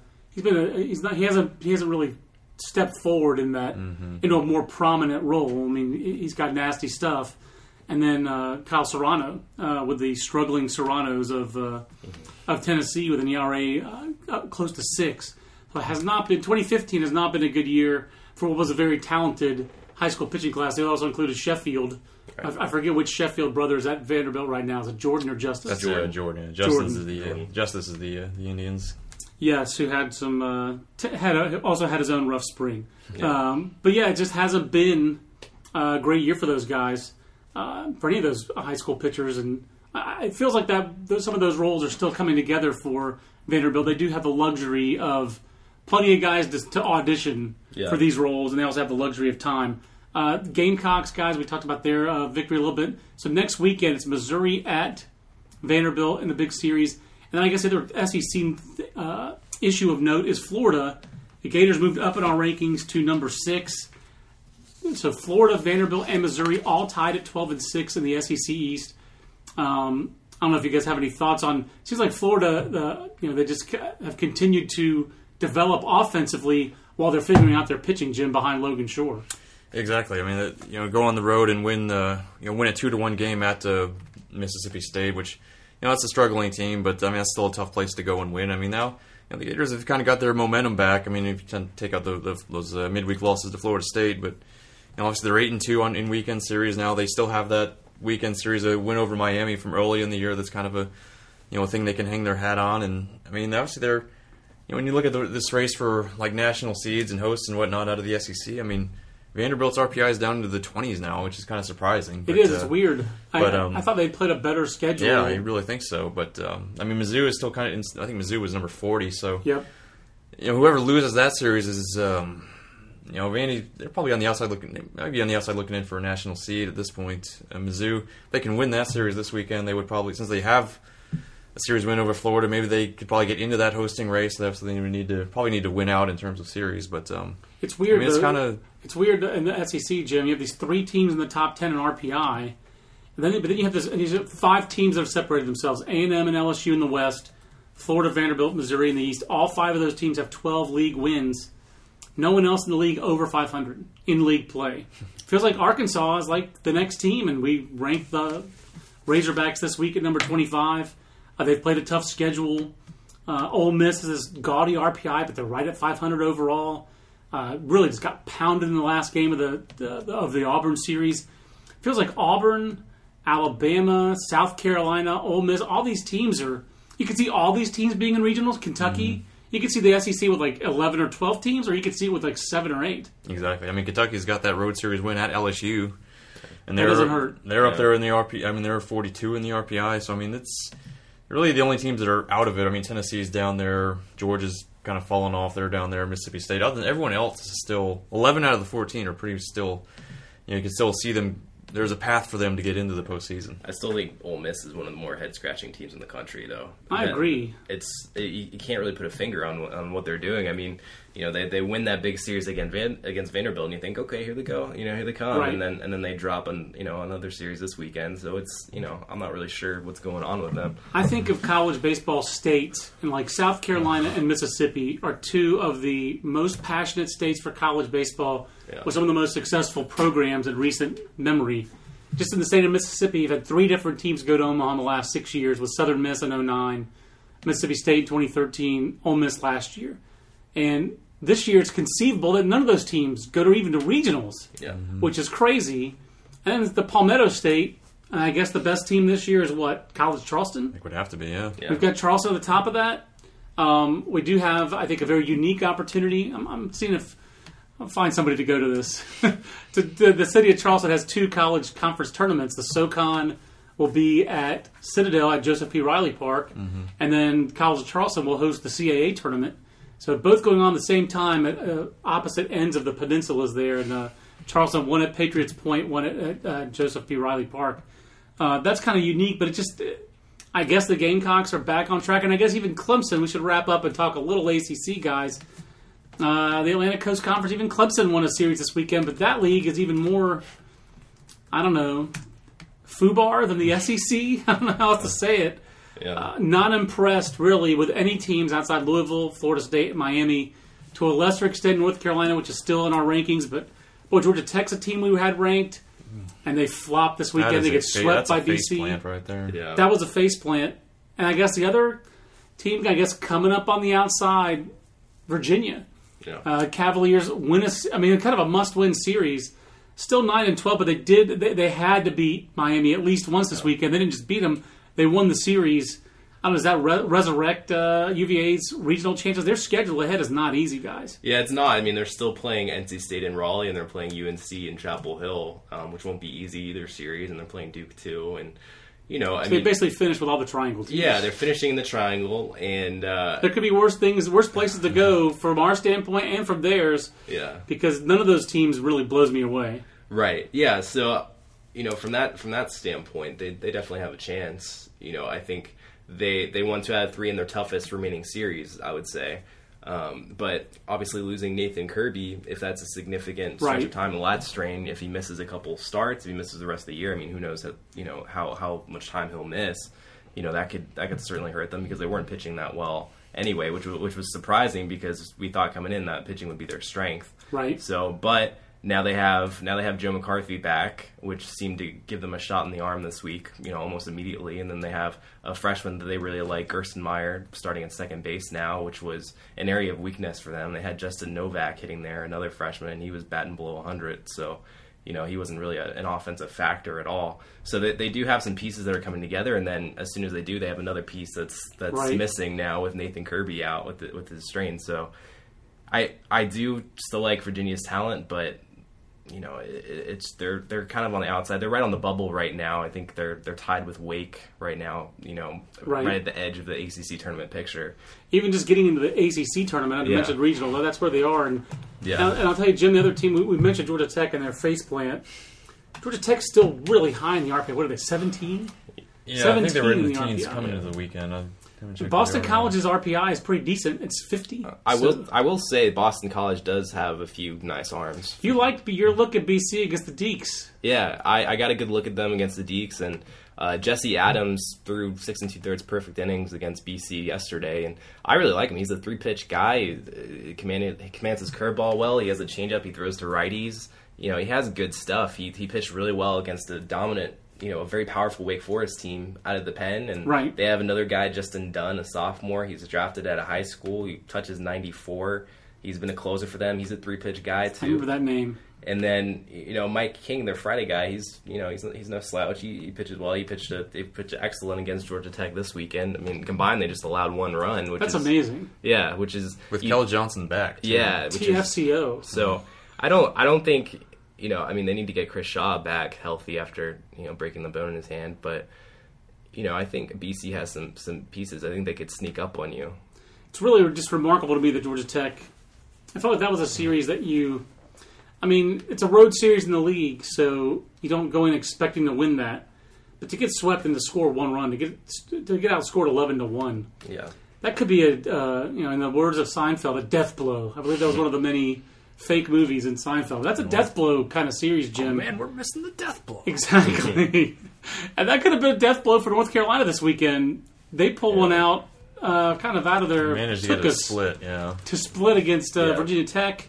he hasn't really stepped forward in that into a more prominent role. I mean, he's got nasty stuff. And then Kyle Serrano with the struggling Serranos of Tennessee with an ERA close to 6. So it has not been 2015 has not been a good year for what was a very talented high school pitching class. They also included Sheffield. Right. I forget which Sheffield brother is at Vanderbilt right now. Is it Jordan or Justice? That's Jordan. Justice is the Indians. Yes, who had some also had his own rough spring. Yeah. But yeah, it just hasn't been a great year for those guys. For any of those high school pitchers, and it feels like some of those roles are still coming together for Vanderbilt. They do have the luxury of plenty of guys to audition for these roles, and they also have the luxury of time. Gamecocks, guys, we talked about their victory a little bit. So next weekend, it's Missouri at Vanderbilt in the big series. And then I guess the other SEC issue of note is Florida. The Gators moved up in our rankings to number 6. So Florida, Vanderbilt, and Missouri all tied at 12-6 in the SEC East. I don't know if you guys have any thoughts on. It seems like Florida, they just have continued to develop offensively while they're figuring out their pitching gym behind Logan Shore. Exactly. I mean, go on the road and win a 2-1 game at Mississippi State, which that's a struggling team, but I mean that's still a tough place to go and win. I mean now the Gators have kind of got their momentum back. I mean if you tend to take out those midweek losses to Florida State, but obviously they're 8-2 in weekend series now. They still have that weekend series, a win over Miami from early in the year. That's kind of a thing they can hang their hat on. And I mean obviously they're when you look at this race for like national seeds and hosts and whatnot out of the SEC, I mean Vanderbilt's RPI is down into the 20s now, which is kind of surprising. It is. It's weird. I thought they played a better schedule. Yeah, I really think so. But I mean, Mizzou is still kind of. I think Mizzou was number 40. So yep. Whoever loses that series is, Vandy. They're probably on the outside looking. They might be on the outside looking in for a national seed at this point. Mizzou, if they can win that series this weekend, they would probably, since they have a series win over Florida, maybe they could probably get into that hosting race. So they would probably need to win out in terms of series. But it's weird. I mean, it's weird in the SEC, Jim. You have these 3 teams in the top 10 in RPI, but then you have these 5 teams that have separated themselves: A&M and LSU in the West, Florida, Vanderbilt, Missouri in the East. All 5 of those teams have 12 league wins. No one else in the league over 500 in league play. Feels like Arkansas is like the next team, and we ranked the Razorbacks this week at number 25. They've played a tough schedule. Ole Miss is this gaudy RPI, but they're right at 500 overall. Really just got pounded in the last game of the Auburn series. Feels like Auburn, Alabama, South Carolina, Ole Miss, all these teams are... You could see all these teams being in regionals. Kentucky, you could see the SEC with like 11 or 12 teams, or you could see it with like 7 or 8. Exactly. I mean, Kentucky's got that road series win at LSU. And that doesn't hurt. They're up there in the RPI. I mean, they're 42 in the RPI. So, I mean, it's really the only teams that are out of it. I mean, Tennessee's down there. Georgia's kind of fallen off. They're down there. Mississippi State. Other than everyone else is still 11 out of the 14 are pretty still. You can still see them. There's a path for them to get into the postseason. I still think Ole Miss is one of the more head-scratching teams in the country, though. I agree. You can't really put a finger on what they're doing. I mean, they win that big series against Vanderbilt, and you think, okay, here they go, here they come, right. and then they drop another series this weekend. So it's I'm not really sure what's going on with them. I think of college baseball states, and like South Carolina and Mississippi are 2 of the most passionate states for college baseball. Yeah. With some of the most successful programs in recent memory. Just in the state of Mississippi, you've had 3 different teams go to Omaha in the last 6 years, with Southern Miss in 2009, Mississippi State in 2013, Ole Miss last year. And this year it's conceivable that none of those teams go to even to regionals, which is crazy. And the Palmetto State, and I guess the best team this year is what? College Charleston? I think it would have to be, yeah. We've got Charleston at the top of that. We do have, I think, a very unique opportunity. I'm seeing if I'll find somebody to go to this. The city of Charleston has 2 college conference tournaments. The SoCon will be at Citadel at Joseph P. Riley Park, and then College of Charleston will host the CAA tournament. So both going on at the same time at opposite ends of the peninsulas there. And Charleston, one at Patriots Point, one at Joseph P. Riley Park. That's kind of unique, but it just... I guess the Gamecocks are back on track, and I guess even Clemson, we should wrap up and talk a little ACC, guys. The Atlantic Coast Conference, even Clemson won a series this weekend, but that league is even more, I don't know, FUBAR than the SEC? I don't know how else to say it. Yeah. Not impressed, really, with any teams outside Louisville, Florida State, Miami, to a lesser extent North Carolina, which is still in our rankings, but Georgia Tech's a team we had ranked, and they flopped this weekend. They get swept by BC. That's a faceplant right there. Yeah. That was a faceplant. And I guess the other team, coming up on the outside, Virginia. Yeah. Cavaliers win kind of a must-win series. Still 9-12, but they had to beat Miami at least once this weekend. They didn't just beat them; they won the series. I don't know. Does that resurrect UVA's regional chances? Their schedule ahead is not easy, guys. Yeah, it's not. I mean, they're still playing NC State in Raleigh, and they're playing UNC in Chapel Hill, which won't be easy either series. And they're playing Duke too, and. They basically finished with all the triangle teams. Yeah, they're finishing in the triangle, and there could be worse places to go from our standpoint and from theirs. Yeah, because none of those teams really blows me away. Right. Yeah. So, from that standpoint, they definitely have a chance. I think they want to add 3 in their toughest remaining series, I would say. But obviously losing Nathan Kirby, if that's a significant stretch of time, a lat strain, if he misses a couple starts, if he misses the rest of the year, I mean, who knows how much time he'll miss. That could certainly hurt them because they weren't pitching that well anyway, which was surprising because we thought coming in that pitching would be their strength. Right. So, but Now they have Joe McCarthy back, which seemed to give them a shot in the arm this week, almost immediately. And then they have a freshman that they really like, Gersten Meyer, starting at second base now, which was an area of weakness for them. They had Justin Novak hitting there, another freshman, and he was batting below 100. So, he wasn't really an offensive factor at all. So they do have some pieces that are coming together, and then as soon as they do, they have another piece that's right. missing now with Nathan Kirby out with his strain. So I do still like Virginia's talent, but they're kind of on the outside. They're right on the bubble right now. I think they're tied with Wake right now. Right at the edge of the ACC tournament picture. Even just getting into the ACC tournament, I mentioned regional. That's where they are. And I'll tell you, Jim, the other team we mentioned Georgia Tech and their faceplant. Georgia Tech's still really high in the RPI. What are they? 17? Yeah, 17 I think they were in the teens coming into the weekend. Boston College's RPI is pretty decent. It's 50. I will say Boston College does have a few nice arms. You liked your look at BC against the Deacs. Yeah, I got a good look at them against the Deacs, and Jesse Adams threw 6 2/3 perfect innings against BC yesterday, and I really like him. He's a 3-pitch guy. He commands his curveball well. He has a changeup. He throws to righties. He has good stuff. He pitched really well against a dominant, a very powerful Wake Forest team out of the pen. And right. They have another guy, Justin Dunn, a sophomore. He's drafted out of high school. He touches 94. He's been a closer for them. He's a 3-pitch guy, too. I remember that name. And then, Mike King, their Friday guy, he's no slouch. He pitches well. They pitched excellent against Georgia Tech this weekend. I mean, combined, they just allowed 1 run. That's amazing. Yeah, which is... With Kelly Johnson back, too. Yeah. TFCO. So, I don't think... they need to get Chris Shaw back healthy after, breaking the bone in his hand. But, I think BC has some pieces. I think they could sneak up on you. It's really just remarkable to me that Georgia Tech... I felt like that was a series that it's a road series in the league, so you don't go in expecting to win that. But to get swept and to score 1 run, to get outscored 11-1, yeah, that could be in the words of Seinfeld, a death blow. I believe that was one of the many fake movies in Seinfeld. That's a death blow kind of series, Jim. Oh, man, we're missing the death blow. Exactly. And that could have been a death blow for North Carolina this weekend. They pulled one out, kind of out of their... Managed to get a split, yeah. To split against Virginia Tech.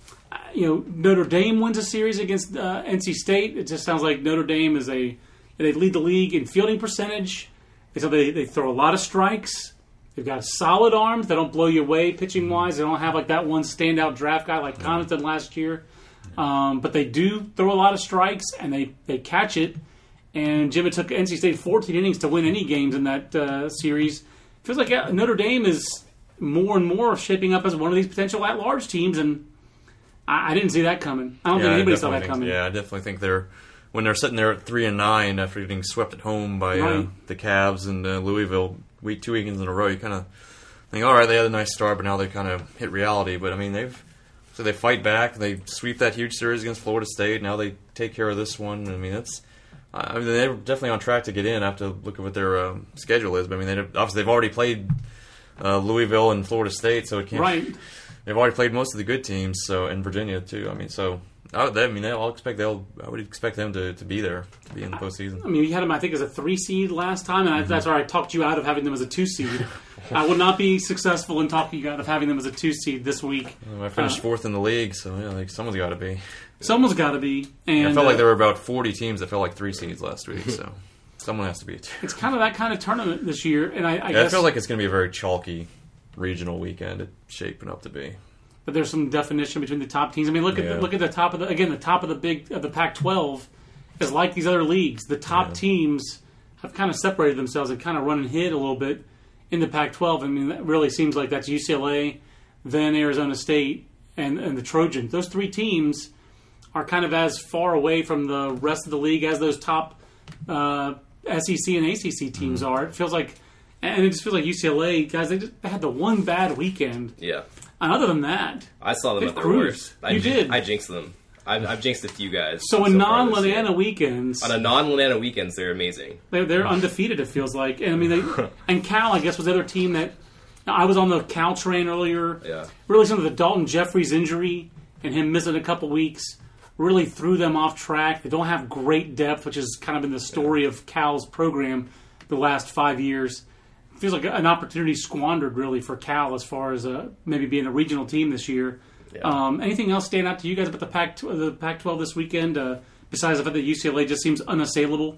Notre Dame wins a series against NC State. It just sounds like Notre Dame they lead the league in fielding percentage. They throw a lot of strikes. They've got solid arms. They don't blow you away pitching-wise. They don't have like that one standout draft guy like Connaughton last year. But they do throw a lot of strikes, and they catch it. And Jim, it took NC State 14 innings to win any games in that series. Feels like Notre Dame is more and more shaping up as one of these potential at-large teams, and I didn't see that coming. I don't think anybody saw that coming. Yeah, I definitely think when they're sitting there at 3-9 after getting swept at home by the Cavs and Louisville 2 weekends in a row, you kind of think, all right, they had a nice start, but now they kind of hit reality. But I mean, they fight back, they sweep that huge series against Florida State. Now they take care of this one. I mean, they're definitely on track to get in. I have to look at what their schedule is. But I mean, they've already played Louisville and Florida State, so it can't. Right. They've already played most of the good teams, so in Virginia too. I mean, so I would expect them to be there, to be in the postseason. I mean, you had them, I think, as a 3 seed last time, and that's where I talked you out of having them as a 2 seed. I will not be successful in talking you out of having them as a 2 seed this week. I finished 4th in the league, so someone's got to be. Someone's got to be. And I felt like there were about 40 teams that felt like 3 seeds last week, so someone has to be a 2. It's kind of that kind of tournament this year, and I guess... I feel like it's going to be a very regional weekend. It's shaping up to be. But there's some definition between the top teams. I mean, look at the top of the top of the Pac-12 is like these other leagues. The top teams have kind of separated themselves and kind of run and hid a little bit in the Pac-12. I mean, that really seems like that's UCLA, then Arizona State, and the Trojans. Those 3 teams are kind of as far away from the rest of the league as those top SEC and ACC teams are. It feels like, and it just feels like UCLA guys. They had the one bad weekend. Yeah. And other than that, I saw them at their worst. You did. I jinxed them. I've jinxed a few guys. So in non-Laniana weekends, on a non-Laniana weekends, they're amazing. They're undefeated. It feels like, and I mean, and Cal, I guess, was the other team that I was on the Cal train earlier. Yeah. Really, some of the Dalton Jeffries injury and him missing a couple weeks really threw them off track. They don't have great depth, which has kind of been the story of Cal's program the last 5 years. Feels like an opportunity squandered, really, for Cal as far as maybe being a regional team this year. Yeah. Anything else stand out to you guys about the Pac-12 this weekend, besides the fact that UCLA just seems unassailable?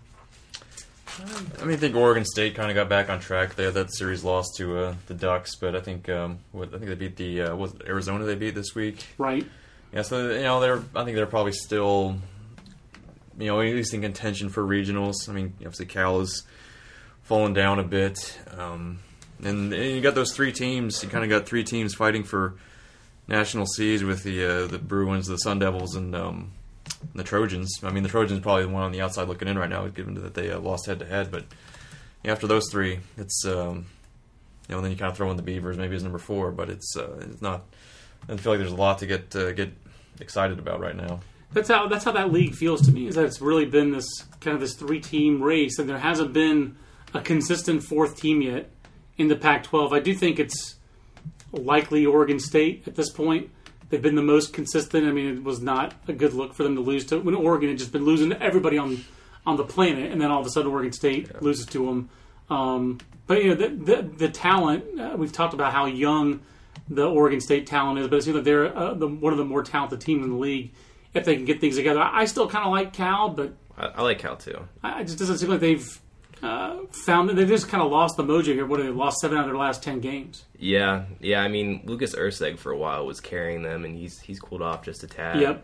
I think Oregon State kind of got back on track. They had that series loss to the Ducks, but I think they beat was it Arizona they beat this week. Right. Yeah, so I think they're probably still at least in contention for regionals. Obviously Cal has fallen down a bit, and you got those three teams. You kind of got three teams fighting for national seeds with the Bruins, the Sun Devils, and the Trojans. The Trojans are probably the one on the outside looking in right now, given that they lost head-to-head. But after those three, it's then you kind of throw in the Beavers maybe as number 4, but it's not. I feel like there's a lot to get excited about right now. That's how that league feels to me. Is that it's really been this 3-team race, and there hasn't been a consistent 4th team yet in the Pac-12. I do think it's likely Oregon State at this point. They've been the most consistent. It was not a good look for them to lose to when Oregon had just been losing to everybody on the planet, and then all of a sudden Oregon State loses to them. But the talent, we've talked about how young the Oregon State talent is, but it seems like they're one of the more talented teams in the league if they can get things together. I still kind of like Cal, but I like Cal too. It just doesn't seem like they've found that they've just kind of lost the mojo here. What, they lost 7 out of their last 10 games? Yeah. Lucas Urseg for a while was carrying them, and he's cooled off just a tad. Yep.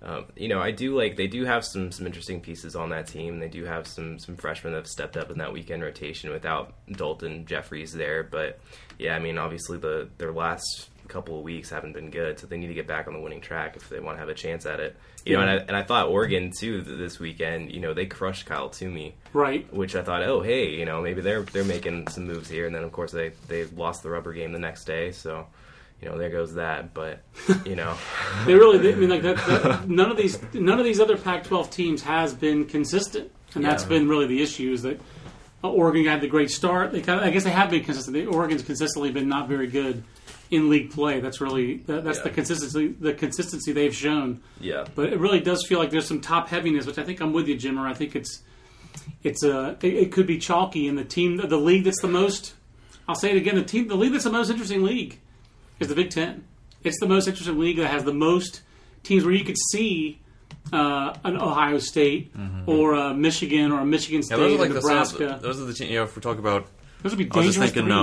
They do have some interesting pieces on that team. They do have some freshmen that have stepped up in that weekend rotation without Dalton Jeffries there. But yeah, obviously their last couple of weeks haven't been good, so they need to get back on the winning track if they want to have a chance at it. And I thought Oregon too this weekend. They crushed Kyle Toomey, right? Which I thought, oh hey, maybe they're making some moves here. And then of course they lost the rubber game the next day, so. There goes that, but they really. None of these other Pac-12 teams has been consistent, and that's been really the issue. Is that Oregon had the great start. I guess they have been consistent. Oregon's consistently been not very good in league play. That's really the consistency they've shown. Yeah, but it really does feel like there's some top heaviness, which I think I'm with you, Jimmer. I think it could be chalky in the league that's the most. I'll say it again. The league that's the most interesting league is the Big Ten. It's the most interesting league that has the most teams where you could see an Ohio State or a Michigan or a Michigan State or Nebraska. Those are the teams, if we talk about... Those would be dangerous I was just thinking,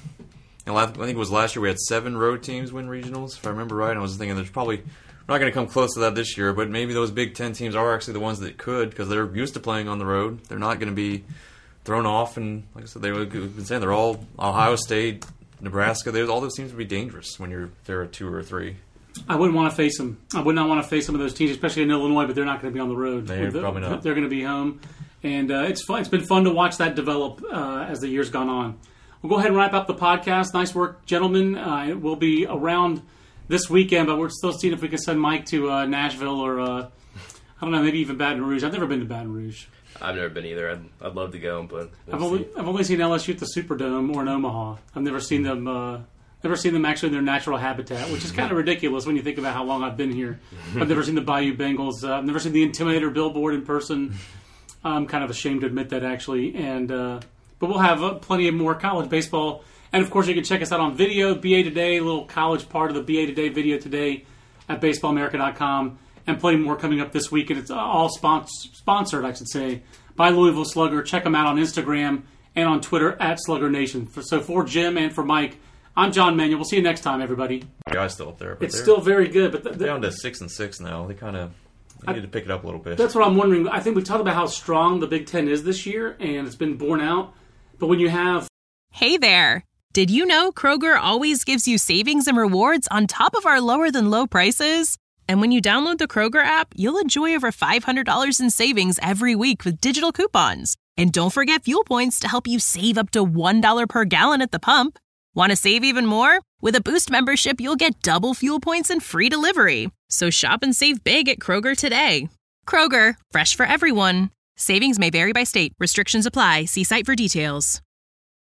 I think it was last year we had 7 road teams win regionals, if I remember right. I was thinking there's probably... We're not going to come close to that this year, but maybe those Big Ten teams are actually the ones that could, because they're used to playing on the road. They're not going to be thrown off, and like I said, they've been saying they're all Ohio State... Nebraska, all those teams would be dangerous when they're a 2 or 3. I wouldn't want to face them. I would not want to face some of those teams, especially in Illinois, but they're not going to be on the road. They're probably not. They're going to be home. And it's fun. It's been fun to watch that develop as the year's gone on. We'll go ahead and wrap up the podcast. Nice work, gentlemen. We'll be around this weekend, but we're still seeing if we can send Mike to Nashville or, I don't know, maybe even Baton Rouge. I've never been to Baton Rouge. I've never been either. I'd love to go, but I've only seen LSU at the Superdome or in Omaha. I've never seen them. Actually in their natural habitat, which is kind of ridiculous when you think about how long I've been here. I've never seen the Bayou Bengals. I've never seen the Intimidator billboard in person. I'm kind of ashamed to admit that actually. And but we'll have plenty of more college baseball, and of course you can check us out on video. BA Today, a little college part of the BA Today video today at baseballamerica.com. And plenty more coming up this week, and it's all sponsored, I should say, by Louisville Slugger. Check them out on Instagram and on Twitter at Slugger Nation. So for Jim and for Mike, I'm John Manuel. We'll see you next time, everybody. The guy's still up there. But it's still very good. But they're down to 6-6 now. They need to pick it up a little bit. That's what I'm wondering. I think we talked about how strong the Big Ten is this year, and it's been borne out. But when you have... Hey there. Did you know Kroger always gives you savings and rewards on top of our lower-than-low prices? And when you download the Kroger app, you'll enjoy over $500 in savings every week with digital coupons. And don't forget fuel points to help you save up to $1 per gallon at the pump. Want to save even more? With a Boost membership, you'll get double fuel points and free delivery. So shop and save big at Kroger today. Kroger, fresh for everyone. Savings may vary by state. Restrictions apply. See site for details.